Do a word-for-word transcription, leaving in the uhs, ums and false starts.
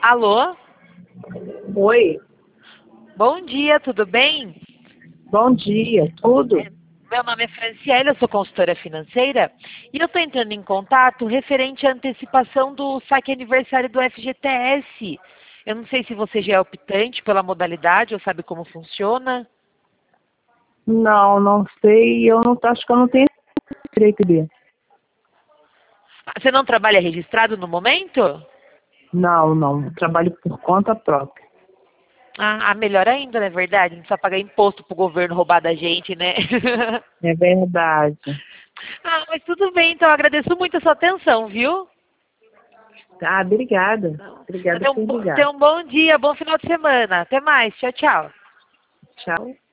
Alô? Oi, Bom dia, tudo bem? bom dia, tudo? É, Meu nome é Franciele, eu sou consultora financeira e eu estou entrando em contato referente à antecipação do saque aniversário do F G T S. Eu não sei se você já é optante pela modalidade ou sabe como funciona. Não, não sei, eu não acho que eu não tenho direito de. Ah, Você não trabalha registrado no momento? Não, não, eu trabalho por conta própria. Ah, ah, melhor ainda, não é verdade? Não precisa pagar imposto pro governo roubar da gente, né? É verdade. Ah, mas tudo bem, então eu agradeço muito a sua atenção, viu? Ah, obrigada. Então, Obrigada Tenha por um, bo- ligar. tenha um bom dia, bom final de semana. Até mais. Tchau, tchau. Tchau.